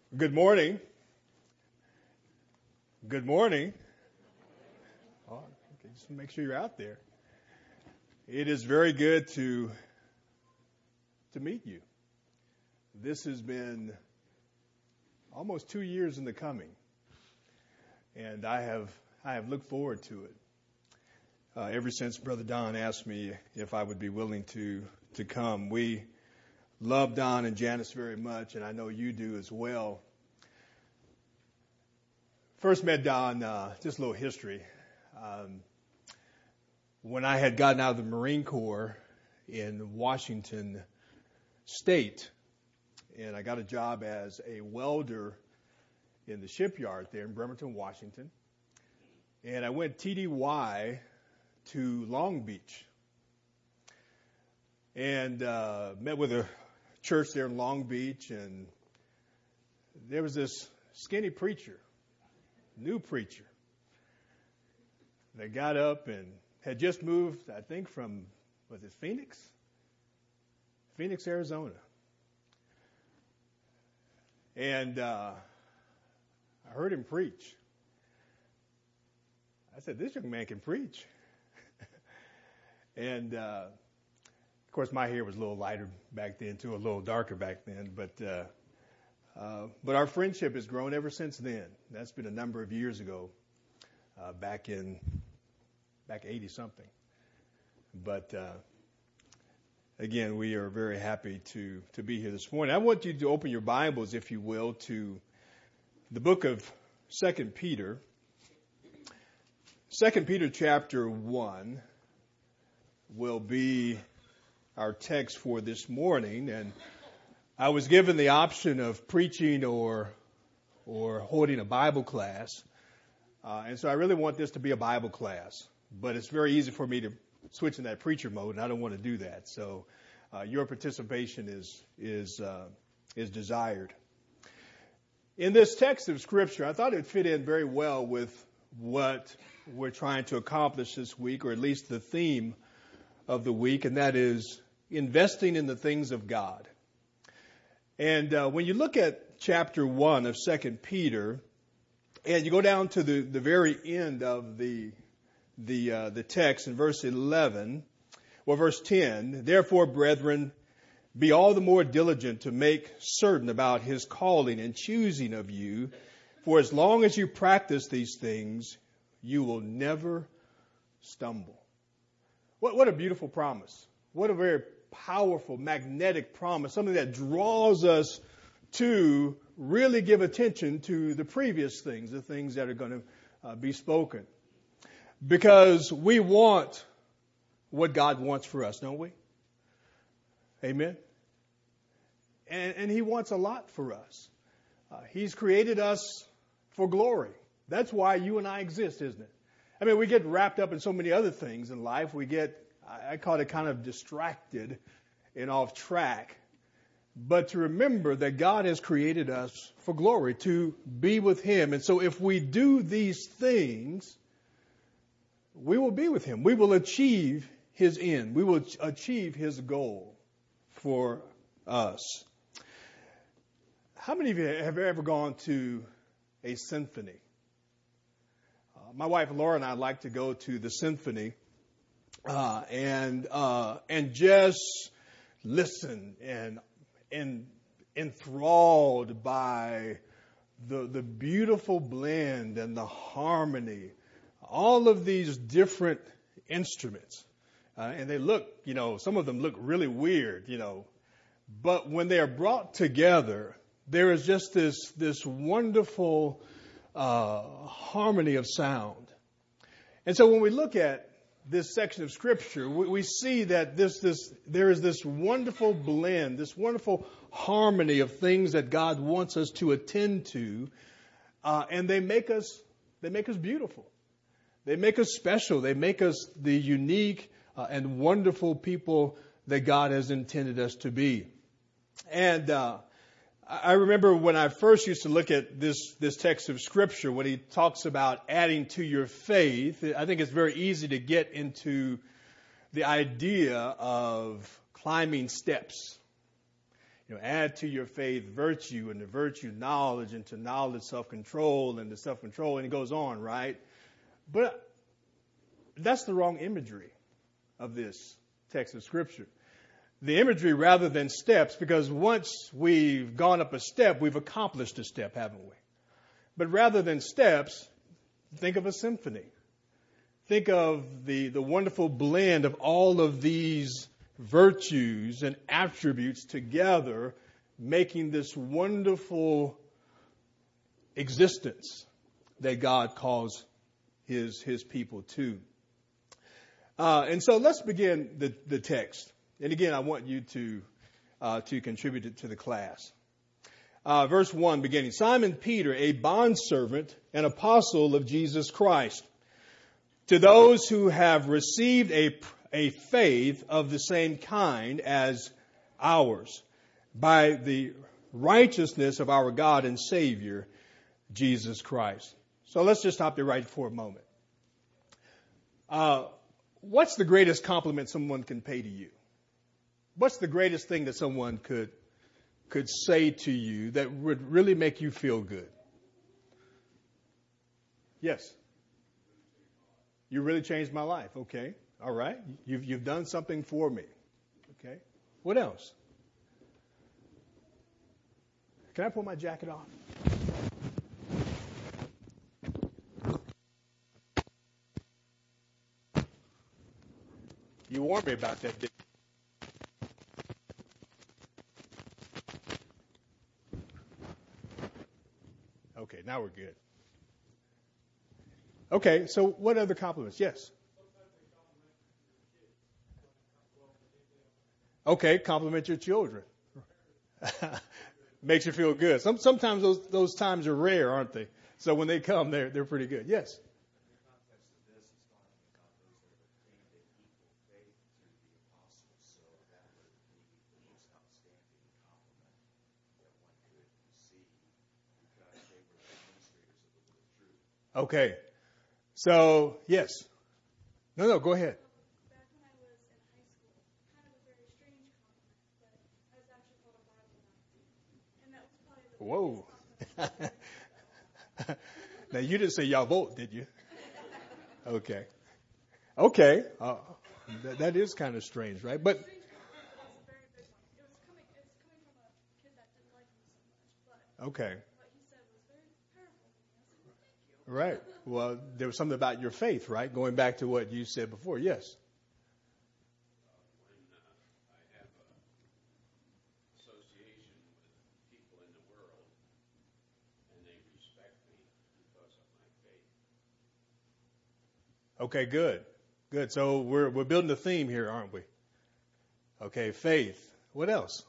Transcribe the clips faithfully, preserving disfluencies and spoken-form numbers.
Good morning. Good morning. Oh, okay, just make sure you're out there. It is very good to to meet you. This has been almost two years in the coming, and I have I have looked forward to it uh, ever since Brother Don asked me if I would be willing to to come. We love Don and Janice very much, and I know you do as well. First met Don, uh, just a little history. Um, when I had gotten out of the Marine Corps in Washington State, and I got a job as a welder in the shipyard there in Bremerton, Washington, and I went T D Y to Long Beach, and uh, met with a church there in Long Beach, and there was this skinny preacher, new preacher, that got up and had just moved, I think, from, was it Phoenix? Phoenix, Arizona. And uh, I heard him preach. I said, this young man can preach. and uh, Of course, my hair was a little lighter back then, too, a little darker back then. But uh, uh, but our friendship has grown ever since then. That's been a number of years ago, uh, back in back eighty something. But uh, again, we are very happy to to be here this morning. I want you to open your Bibles, if you will, to the book of Second Peter. Second Peter chapter one will be our text for this morning, and I was given the option of preaching or or holding a Bible class, uh, and so I really want this to be a Bible class, but it's very easy for me to switch in that preacher mode, and I don't want to do that, so uh, your participation is is uh, is desired. In this text of Scripture, I thought it fit in very well with what we're trying to accomplish this week, or at least the theme of the week, and that is investing in the things of God. And uh, when you look at chapter one of Second Peter, and you go down to the, the very end of the the uh, the text in verse eleven, well, verse ten, therefore, brethren, be all the more diligent to make certain about his calling and choosing of you, for as long as you practice these things, you will never stumble. What, what a beautiful promise. What a very powerful, magnetic promise, something that draws us to really give attention to the previous things, the things that are going to uh, be spoken. Because we want what God wants for us, don't we? Amen? And, and He wants a lot for us. Uh, he's created us for glory. That's why you and I exist, isn't it? I mean, we get wrapped up in so many other things in life. We get, I call it kind of distracted and off track. But to remember that God has created us for glory, to be with Him. And so if we do these things, we will be with Him. We will achieve His end. We will achieve His goal for us. How many of you have ever gone to a symphony? Uh, my wife Laura and I like to go to the symphony uh, and uh, and just listen and and enthralled by the the beautiful blend and the harmony, all of these different instruments, uh, and they look, you know, some of them look really weird, you know, but when they are brought together, there is just this this wonderful uh, harmony of sound. And so when we look at this section of Scripture, we, we see that this this there is this wonderful blend, this wonderful harmony of things that God wants us to attend to, uh, and they make us they make us beautiful. They make us special. They make us the unique uh, and wonderful people that God has intended us to be. And uh, I remember when I first used to look at this, this text of Scripture, when he talks about adding to your faith, I think it's very easy to get into the idea of climbing steps. you know, add to your faith virtue, and the virtue knowledge, and to knowledge self-control, and to self-control, and it goes on, right? But that's the wrong imagery of this text of Scripture. The imagery rather than steps, because once we've gone up a step, we've accomplished a step, haven't we? But rather than steps, think of a symphony. Think of the, the wonderful blend of all of these virtues and attributes together, making this wonderful existence that God calls his, his people to. Uh, and so let's begin the, the text. And again, I want you to uh, to contribute it to the class. Uh, verse one beginning. Simon Peter, a bondservant and apostle of Jesus Christ, to those who have received a, a faith of the same kind as ours, by the righteousness of our God and Savior, Jesus Christ. So let's just stop there right for a moment. Uh, what's the greatest compliment someone can pay to you? What's the greatest thing that someone could could say to you that would really make you feel good? Yes. You really changed my life. Okay. All right. You've you've done something for me. Okay. What else? Can I pull my jacket off? You warned me about that, didn't you? Okay, now we're good. Okay, so what other compliments? Yes. Okay, compliment your children. Makes you feel good. Some, sometimes those those times are rare, aren't they? So when they come, they're they're pretty good. Yes. Okay. So, yes. No, no, go ahead. Back when I was in high school, kind of a very strange compliment, but I was actually called a Bible Nazi. And that was probably the Whoa. compliment. Now, you didn't say y'all vote, did you? Okay. Okay. Uh, that, that is kind of strange, right? But Strange compliment, but it was a very big one. It was coming, it was coming from a kid that didn't like me so much, but okay. what he said was very powerful to me. I said, well, thank you. Right. Well, there was something about your faith, right? Going back to what you said before. Yes. When uh, I have a association with people in the world and they respect me because of my faith. Okay, good. Good. So we're we're building a theme here, aren't we? Okay, faith. What else?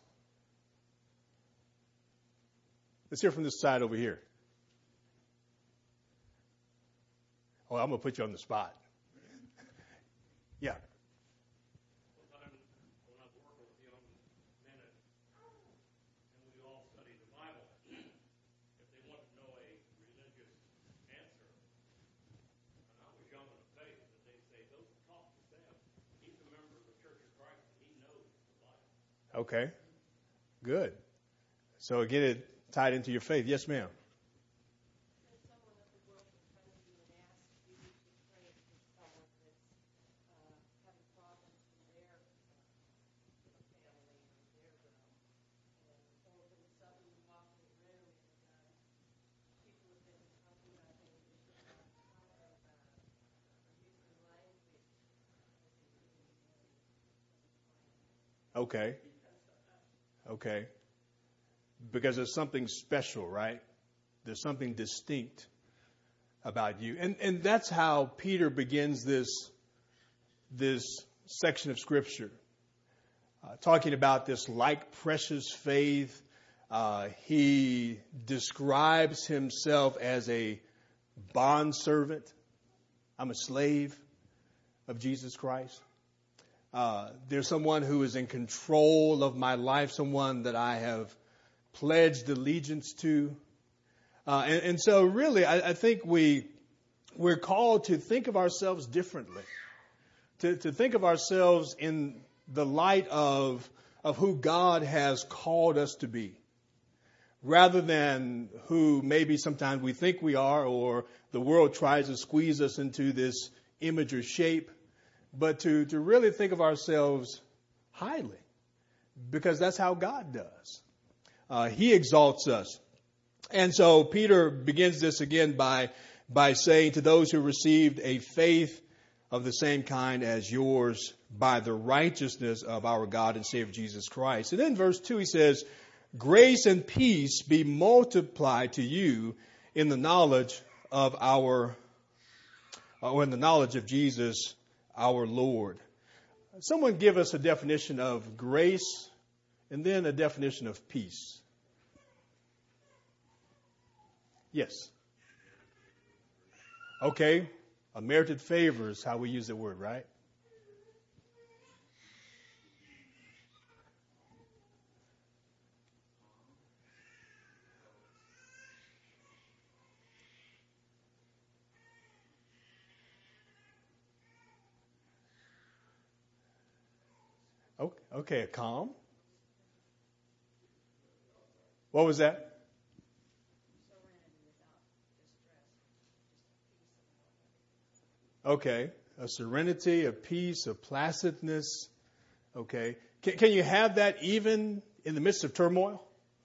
Let's hear from this side over here. Oh, I'm going to put you on the spot. Yeah. One time when I was working with young men and we all studied the Bible, if they wanted to know a religious answer, and I was young in the faith, that they'd say, go talk to Sam. He's a member of the Church of Christ and he knows the Bible. Okay. Good. So again, it tied into your faith. Yes, ma'am. Okay. Okay. Because there's something special, right? There's something distinct about you. And and that's how Peter begins this this section of Scripture. Uh, talking about this like precious faith. Uh, he describes himself as a bondservant. I'm a slave of Jesus Christ. Uh, there's someone who is in control of my life, someone that I have pledged allegiance to. Uh, and, and so really, I, I think we, we're called to think of ourselves differently, to, to think of ourselves in the light of of who God has called us to be, rather than who maybe sometimes we think we are, or the world tries to squeeze us into this image or shape, but to, to really think of ourselves highly, because that's how God does. Uh, he exalts us. And so Peter begins this again by, by saying, to those who received a faith of the same kind as yours by the righteousness of our God and Savior Jesus Christ. And then verse two, he says, grace and peace be multiplied to you in the knowledge of our, or in the knowledge of Jesus, our Lord. Someone give us a definition of grace and then a definition of peace. Yes. Okay. A merited favor is how we use the word, right? Okay, a calm. What was that? Okay, a serenity, a peace, a placidness. Okay, can, can you have that even in the midst of turmoil?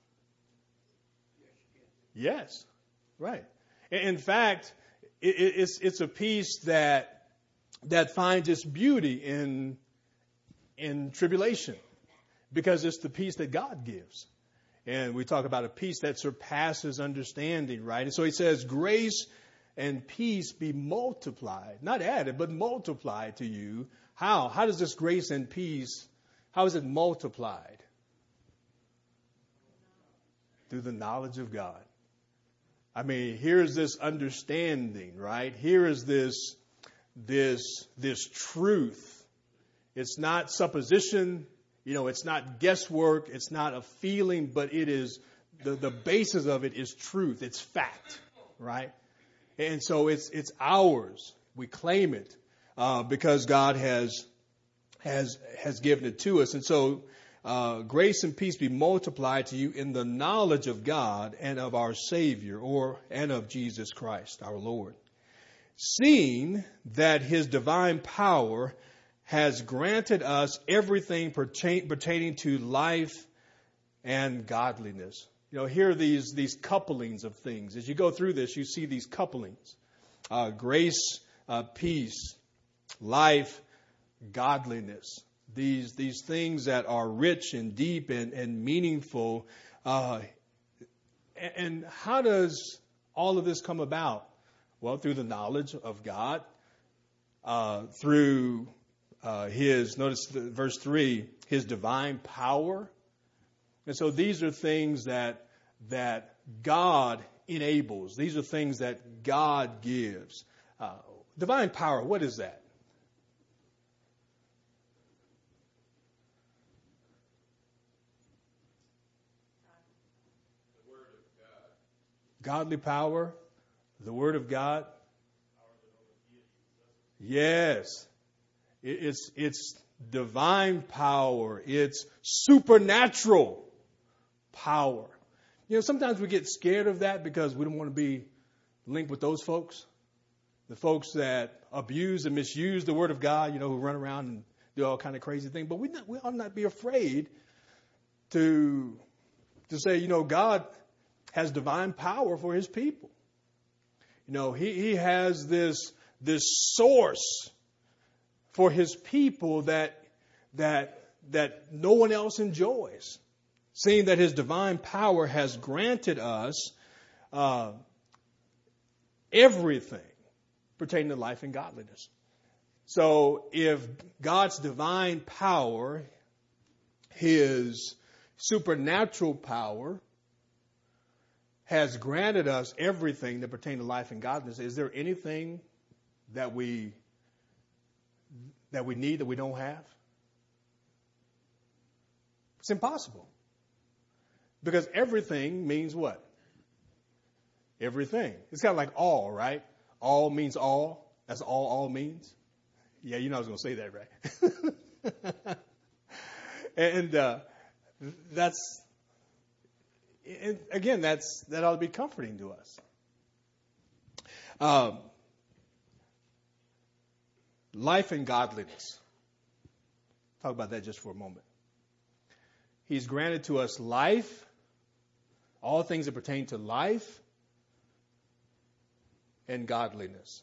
Yes, right. In fact, it, it's it's a peace that that finds its beauty in in tribulation, because it's the peace that God gives. And we talk about a peace that surpasses understanding, right? And so he says, grace and peace be multiplied, not added, but multiplied to you. How? How does this grace and peace, how is it multiplied? Through the knowledge of God. I mean, here's this understanding, right? Here is this, this, this truth. It's not supposition, you know, it's not guesswork, it's not a feeling, but it is, the, the basis of it is truth. It's fact, right? And so it's it's ours. We claim it uh, because God has has has given it to us. And so uh, grace and peace be multiplied to you in the knowledge of God and of our Savior, or and of Jesus Christ, our Lord. Seeing that his divine power has granted us everything pertain, pertaining to life and godliness. You know, here are these, these couplings of things. As you go through this, you see these couplings. Uh, grace, uh, peace, life, godliness. These, these things that are rich and deep and, and meaningful. Uh, and how does all of this come about? Well, through the knowledge of God, uh, through uh, his, notice the, verse three, his divine power. And so these are things that that God enables. These are things that God gives. Uh, divine power, what is that? The Word of God. Godly power, the Word of God. Yes. It, it's it's divine power. It's supernatural power. You know, sometimes we get scared of that because we don't want to be linked with those folks. The folks that abuse and misuse the Word of God, you know, who run around and do all kind of crazy things. But we not, we ought not be afraid to to say, you know, God has divine power for his people. You know, he, he has this this source for his people that that that no one else enjoys. Seeing that his divine power has granted us uh, everything pertaining to life and godliness. So if God's divine power, his supernatural power, has granted us everything that pertains to life and godliness, is there anything that we that we need that we don't have? It's impossible. Because everything means what? Everything. It's kind of like all, right? All means all. That's all all means. Yeah, you know I was going to say that, right? And uh, that's, and again, that's that ought to be comforting to us. Um, life and godliness. Talk about that just for a moment. He's granted to us life, all things that pertain to life and godliness.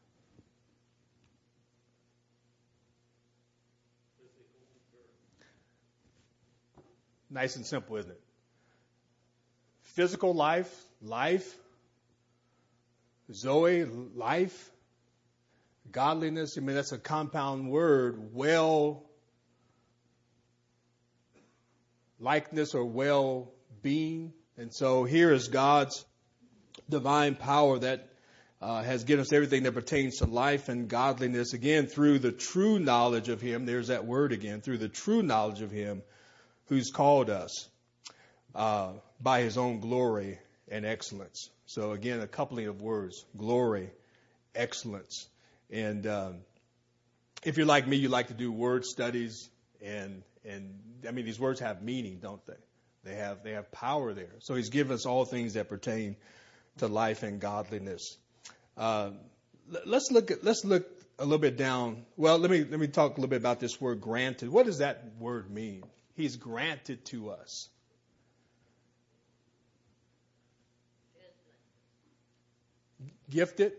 Nice and simple, isn't it? Physical life, life, Zoe, life, godliness. I mean, that's a compound word. Well, likeness or well-being. And so here is God's divine power that uh, has given us everything that pertains to life and godliness. Again, through the true knowledge of Him. There's that word again. Through the true knowledge of Him who's called us uh, by His own glory and excellence. So again, a coupling of words, glory, excellence. And um, if you're like me, you like to do word studies. And, and I mean, these words have meaning, don't they? They have, they have power there. So He's given us all things that pertain to life and godliness. Uh, let's look at, let's look a little bit down. Well, let me, let me talk a little bit about this word granted. What does that word mean? He's granted to us. Gifted?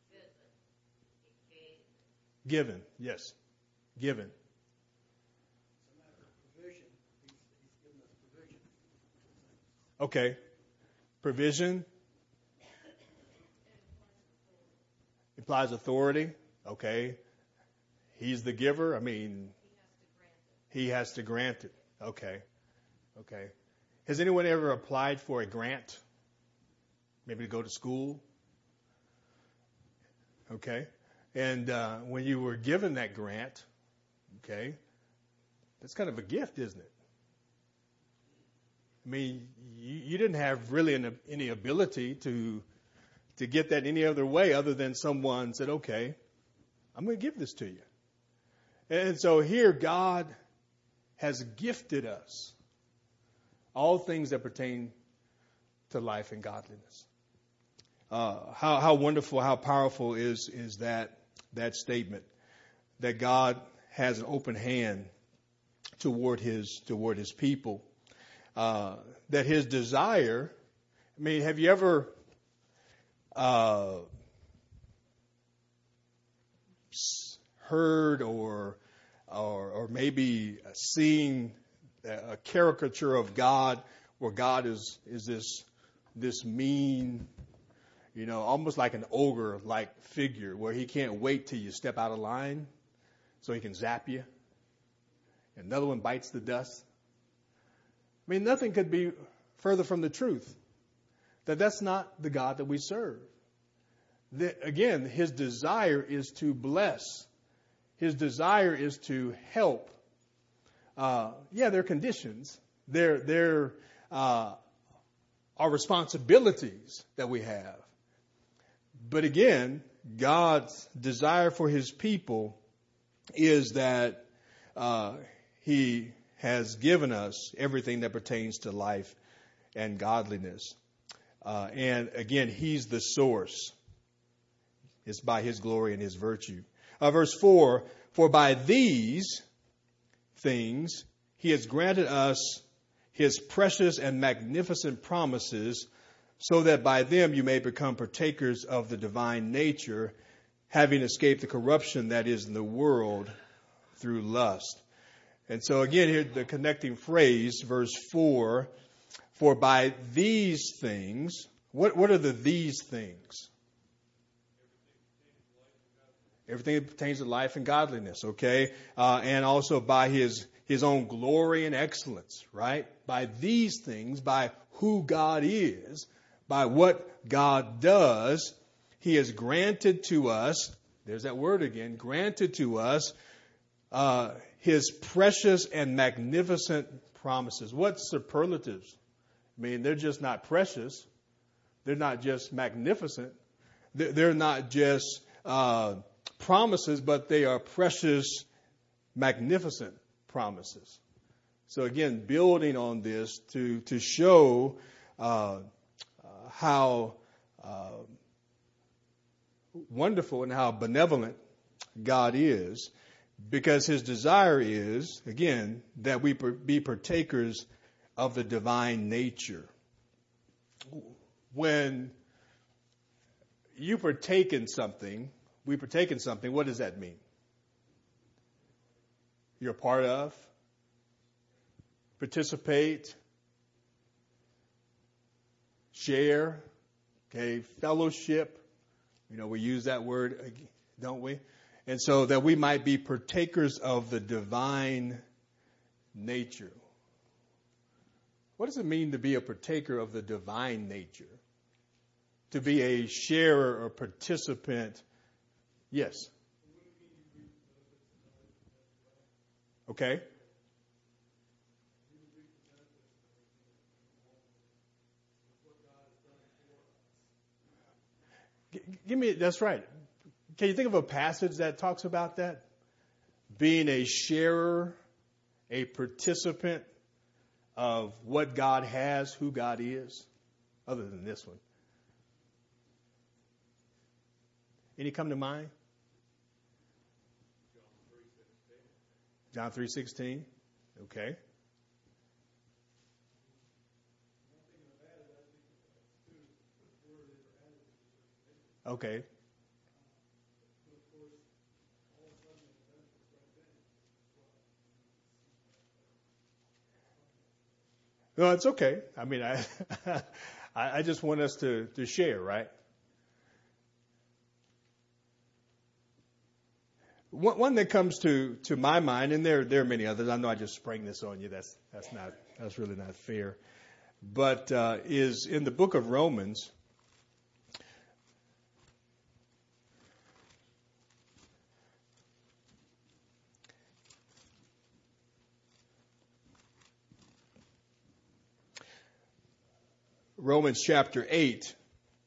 Given, yes. Given. Okay. Provision. Implies authority. Okay. He's the giver. I mean, He has to grant it. Okay. Okay. Has anyone ever applied for a grant? Maybe to go to school? Okay. And uh, when you were given that grant, okay, that's kind of a gift, isn't it? I mean, you, you didn't have really an, any ability to to get that any other way other than someone said, okay, I'm going to give this to you. And so here God has gifted us all things that pertain to life and godliness. Uh, how, how wonderful, how powerful is, is that, that statement that God has an open hand toward his, toward his people, uh, that His desire, I mean, have you ever, uh, heard or, or, or maybe seen a caricature of God where God is, is this, this mean, you know, almost like an ogre-like figure where He can't wait till you step out of line so He can zap you. Another one bites the dust. I mean, nothing could be further from the truth. That that's not the God that we serve. The, again, His desire is to bless. His desire is to help. Uh, yeah, there are conditions. There, there uh, are responsibilities that we have. But again, God's desire for His people is that uh, He has given us everything that pertains to life and godliness. Uh, and again, He's the source. It's by His glory and His virtue. Uh, verse four, for by these things He has granted us His precious and magnificent promises, so that by them you may become partakers of the divine nature, having escaped the corruption that is in the world through lust. And so again, here the connecting phrase, verse four, for by these things, what, what are the these things? Everything that pertains to life and godliness, okay? Uh, and also by his, his own glory and excellence, right? By these things, by who God is, by what God does, He has granted to us, there's that word again, granted to us uh, His precious and magnificent promises. What superlatives? I mean, they're just not precious. They're not just magnificent. They're not just uh, promises, but they are precious, magnificent promises. So again, building on this to to show uh, uh, how uh, wonderful and how benevolent God is, because his desire is, again, that we be partakers of the divine nature. When you partake in something, we partake in something, what does that mean? You're a part of, participate, share, okay, fellowship. You know, we use that word, don't we? And so that we might be partakers of the divine nature. What does it mean to be a partaker of the divine nature? To be a sharer or participant? Yes. Okay. G- give me, that's right. Can you think of a passage that talks about that? Being a sharer, a participant of what God has, who God is, other than this one. Any come to mind? John three sixteen. Okay. Okay. No, it's okay. I mean, I I just want us to, to share, right? One, one that comes to, to my mind, and there there are many others. I know I just sprang this on you. That's that's not that's really not fair. But uh, is in the book of Romans. Romans chapter eight.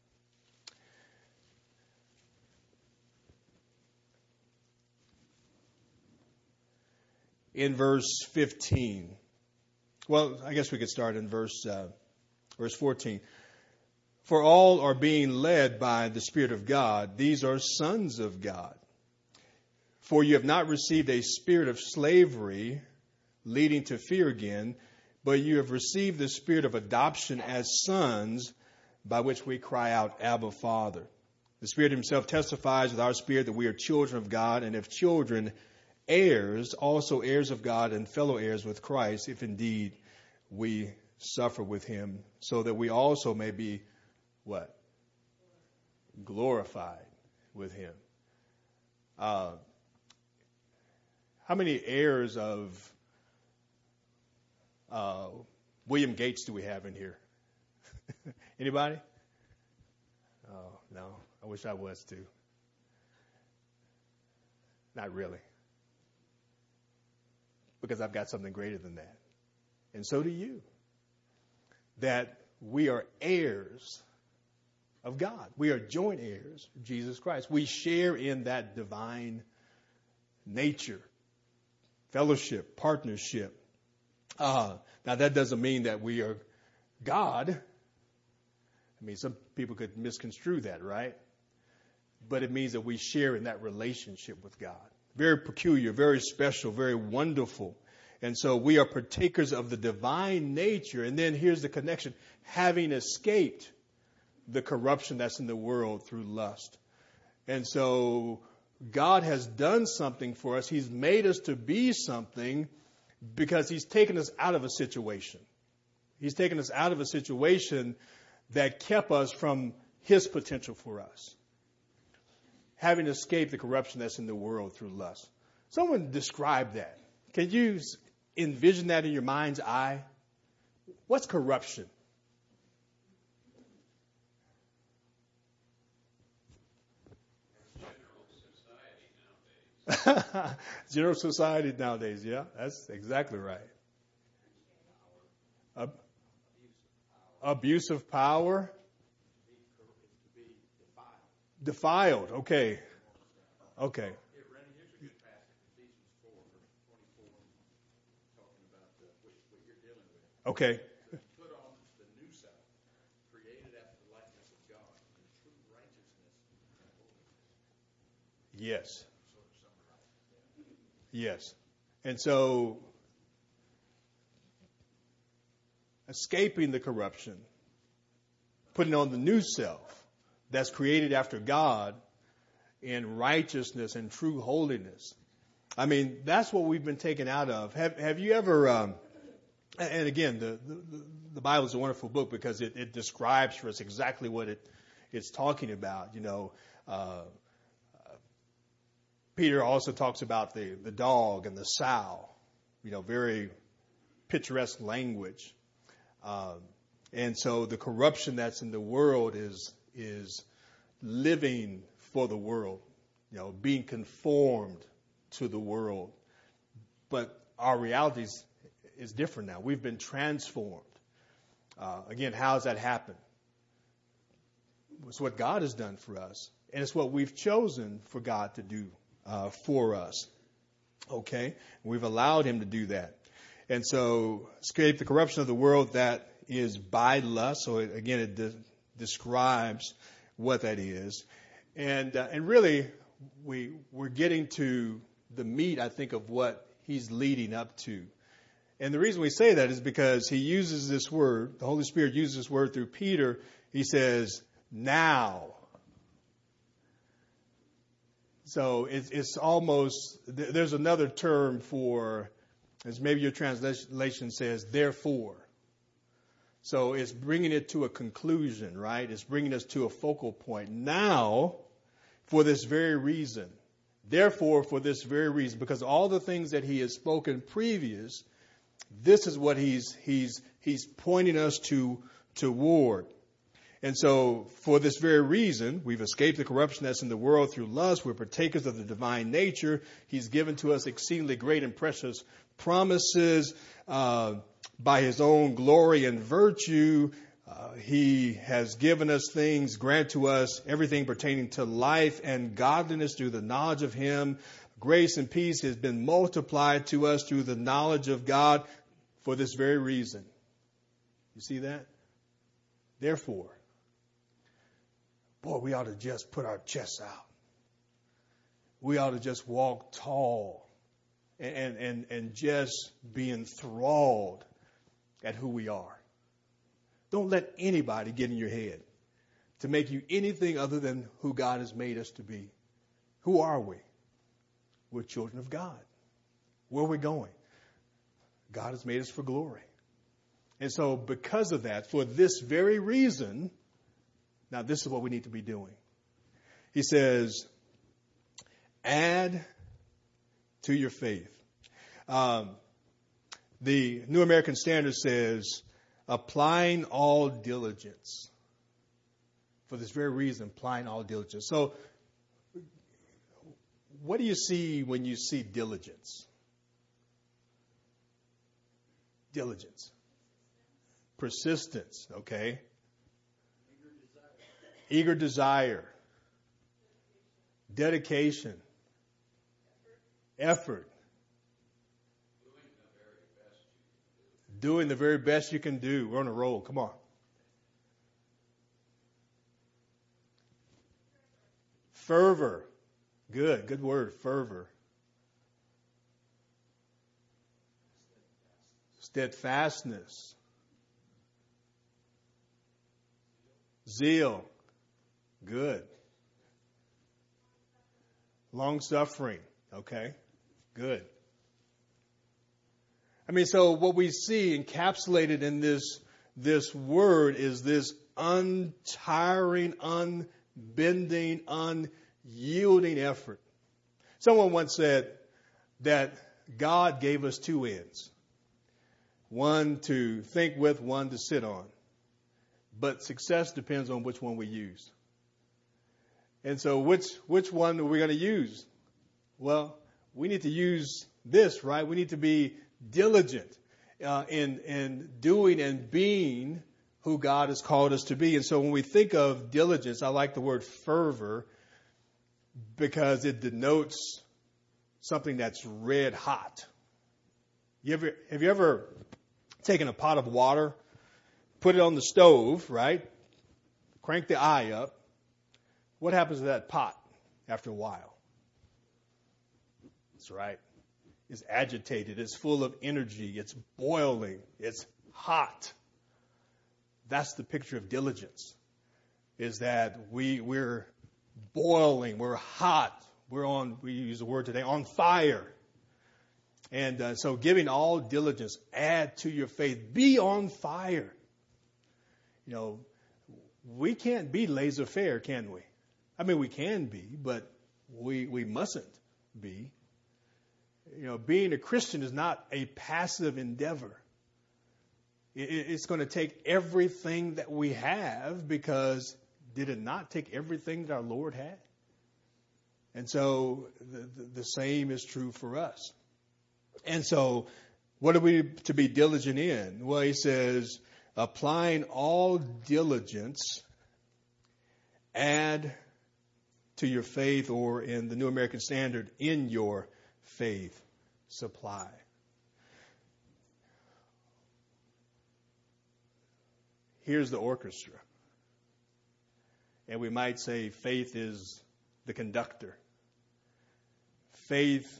In verse fifteen. Well, I guess we could start in verse uh, verse fourteen. For all are being led by the Spirit of God. These are sons of God. For you have not received a spirit of slavery leading to fear again, but you have received the spirit of adoption as sons, by which we cry out, Abba, Father. The Spirit himself testifies with our spirit that we are children of God, and if children, heirs, also heirs of God and fellow heirs with Christ, if indeed we suffer with him, so that we also may be, what? Glorified with him. Uh, how many heirs of uh, William Gates do we have in here? Anybody? Oh, no. I wish I was too. Not really. Because I've got something greater than that. And so do you. That we are heirs of God. We are joint heirs of Jesus Christ. We share in that divine nature, fellowship, partnership. Uh, now, that doesn't mean that we are God. I mean, some people could misconstrue that, right? But it means that we share in that relationship with God. Very peculiar, very special, very wonderful. And so we are partakers of the divine nature. And then here's the connection. Having escaped the corruption that's in the world through lust. And so God has done something for us. He's made us to be something because he's taken us out of a situation. He's taken us out of a situation that kept us from his potential for us. Having escaped the corruption that's in the world through lust. Someone describe that. Can you envision that in your mind's eye? What's corruption? General society nowadays. General society nowadays, yeah, that's exactly right. Ab- abuse of power. Defiled, okay. Okay. Randy, here's a good passage, Ephesians four, verse twenty-four, talking about the, which Okay. Put on the new self, created after the likeness of God, in true righteousness and holiness. Yes. Sort of summarizes that. Yes. And so, escaping the corruption, putting on the new self that's created after God in righteousness and true holiness. I mean, that's what we've been taken out of. Have Have you ever? Um, and again, the, the the Bible is a wonderful book because it, it describes for us exactly what it it's talking about. You know, uh, Peter also talks about the the dog and the sow. You know, very picturesque language. Um, and so the corruption that's in the world is is living for the world, you know, being conformed to the world. But our reality is, is different now. We've been transformed. Uh, again, how has that happened? It's what God has done for us. And it's what we've chosen for God to do uh, for us. Okay? We've allowed him to do that. And so, escape the corruption of the world that is by lust. So, it, again, it de- describes what that is. And uh, and really, we, we're getting to the meat, I think, of what he's leading up to. And the reason we say that is because he uses this word, the Holy Spirit uses this word through Peter. He says, now. So it's, it's almost, there's another term for, as maybe your translation says, therefore. So it's bringing it to a conclusion, right? It's bringing us to a focal point. Now, for this very reason. Therefore, for this very reason, because all the things that he has spoken previous, this is what he's he's he's pointing us to toward. And so, for this very reason, we've escaped the corruption that's in the world through lust. We're partakers of the divine nature. He's given to us exceedingly great and precious promises uh, by his own glory and virtue. Uh, he has given us things, grant to us everything pertaining to life and godliness through the knowledge of him. Grace and peace has been multiplied to us through the knowledge of God for this very reason. You see that? Therefore, boy, we ought to just put our chests out. We ought to just walk tall and, and, and just be enthralled at who we are. Don't let anybody get in your head to make you anything other than who God has made us to be. Who are we? We're children of God. Where are we going? God has made us for glory. And so because of that, for this very reason, now this is what we need to be doing. He says, add to your faith. Um, the New American Standard says, applying all diligence. For this very reason, applying all diligence. So, what do you see when you see diligence? Diligence. Persistence, okay? Eager desire. Eager desire. Dedication. Effort. Doing the very best you can do. We're on a roll. Come on. Fervor. Good. Good word. Fervor. Steadfastness. Zeal. Good. Long suffering. Okay. Good. I mean, so what we see encapsulated in this this word is this untiring, unbending, unyielding effort. Someone once said that God gave us two ends. One to think with, one to sit on. But success depends on which one we use. And so which which one are we going to use? Well, we need to use this, right? We need to be diligent uh, in in doing and being who God has called us to be. And so when we think of diligence, I like the word fervor because it denotes something that's red hot. You ever have you ever taken a pot of water, put it on the stove, right? Crank the eye up. What happens to that pot after a while? That's right. It's agitated. It's full of energy. It's boiling. It's hot. That's the picture of diligence, is that we, we're boiling. We're hot. We're on, we use the word today, on fire. And uh, so giving all diligence, add to your faith. Be on fire. You know, we can't be laissez-faire, can we? I mean, we can be, but we we mustn't be. You know, being a Christian is not a passive endeavor. It, it's going to take everything that we have, because did it not take everything that our Lord had? And so the, the, the same is true for us. And so what are we to be diligent in? Well, he says, applying all diligence, add to your faith, or in the New American Standard, in your faith supply. Here's the orchestra. And we might say faith is the conductor. Faith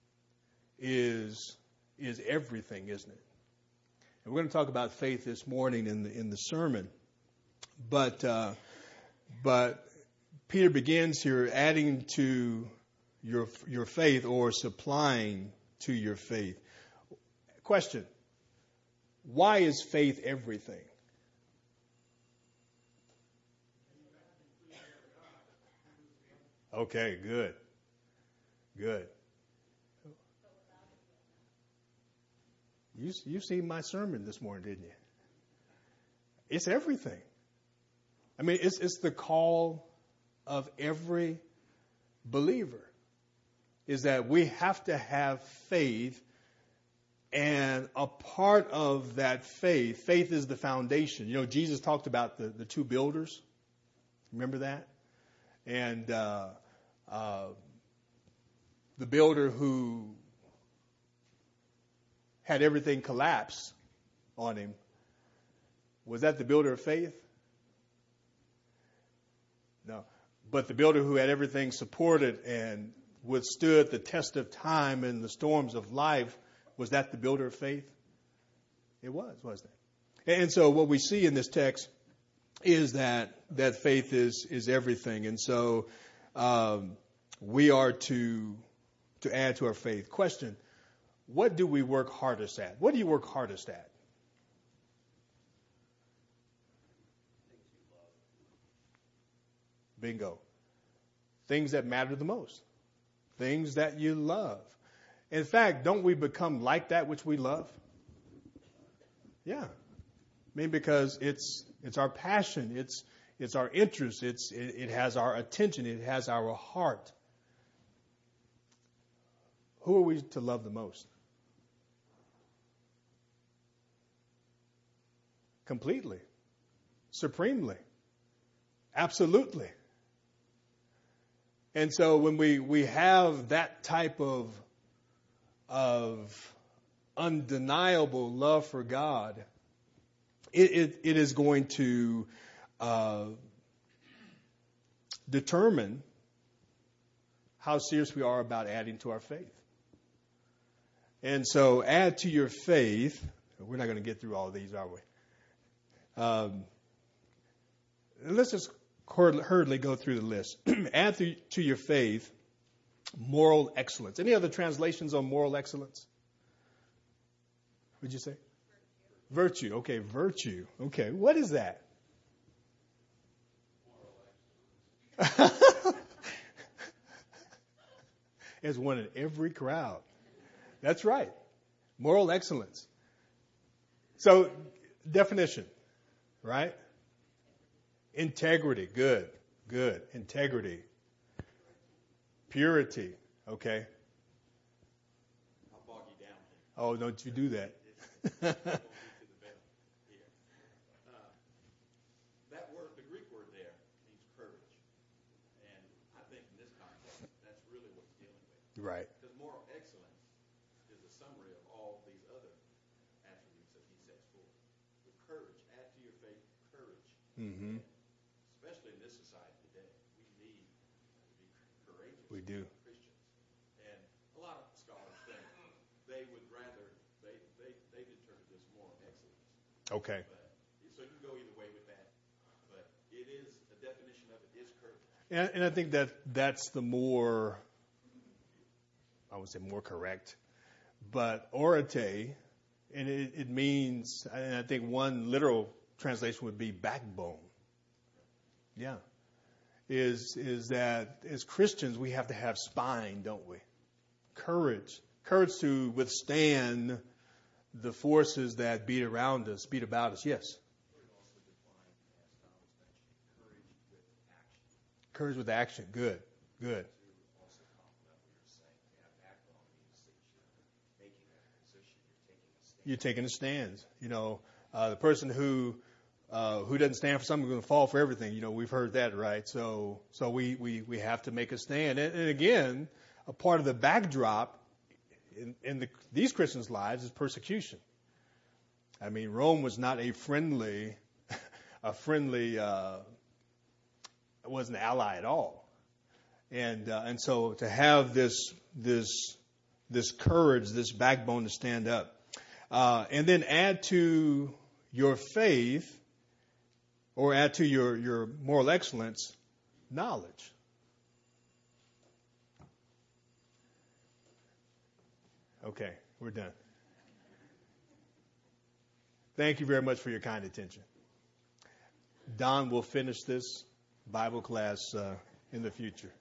is is everything, isn't it? And we're going to talk about faith this morning in the in the sermon. But uh, but Peter begins here adding to your your faith, or supplying to your faith. Question: why is faith everything? Okay, good. Good. You you seen my sermon this morning, didn't you? It's everything. I mean, it's it's the call of every believer, is that we have to have faith, and a part of that faith, faith is the foundation. You know, Jesus talked about the, the two builders. Remember that? And uh, uh, the builder who had everything collapse on him, was that the builder of faith? No. But the builder who had everything supported and withstood the test of time and the storms of life, was that the builder of faith? It was, wasn't it? And so what we see in this text is that that faith is is everything. And so um, we are to to add to our faith. Question: what do we work hardest at? What do you work hardest at? Bingo. Things that matter the most. Things that you love. In fact, don't we become like that which we love? Yeah. I mean, because it's it's our passion, it's it's our interest, it's it, it has our attention, it has our heart. Who are we to love the most? Completely. Supremely. Absolutely. And so when we, we have that type of of undeniable love for God, it, it, it is going to uh, determine how serious we are about adding to our faith. And so add to your faith. We're not going to get through all of these, are we? Um, let's just hurriedly go through the list. Add to, to your faith moral excellence. Any other translations on moral excellence? What'd you say? Virtue. Virtue. Okay, virtue. Okay, what is that? There's one in every crowd. That's right. Moral excellence. So, definition, right? Integrity. Good. Good. Integrity. Purity. Okay. I'll bog you down. Oh, don't you do that. Uh, that word, the Greek word there, means courage. And I think in this context, that's really what he's dealing with. Right. Because moral excellence is a summary of all these other attributes that he said. Mm-hmm. Especially in this society today, we need to be courageous. We do. Christians. And a lot of scholars think they would rather, they, they, they've interpreted this more excellence. Okay. But, so you can go either way with that. But it is, the definition of it is courage. And, and I think that that's the more, I would say more correct, but orate, and it, it means, and I think one literal translation would be backbone. Yeah. Is, is that as Christians, we have to have spine, don't we? Courage. Courage to withstand the forces that beat around us, beat about us. Yes. Courage with action. Good. Good. You're taking a stand. You know, uh, the person who uh, who doesn't stand for something is going to fall for everything. You know, we've heard that, right? So, so we, we, we have to make a stand. And, and again, a part of the backdrop in, in the, these Christians' lives is persecution. I mean, Rome was not a friendly, a friendly, uh, it wasn't an ally at all. And uh, and so to have this this this courage, this backbone to stand up. Uh, and then add to your faith, or add to your, your moral excellence, knowledge. Okay, we're done. Thank you very much for your kind attention. Don will finish this Bible class uh, in the future.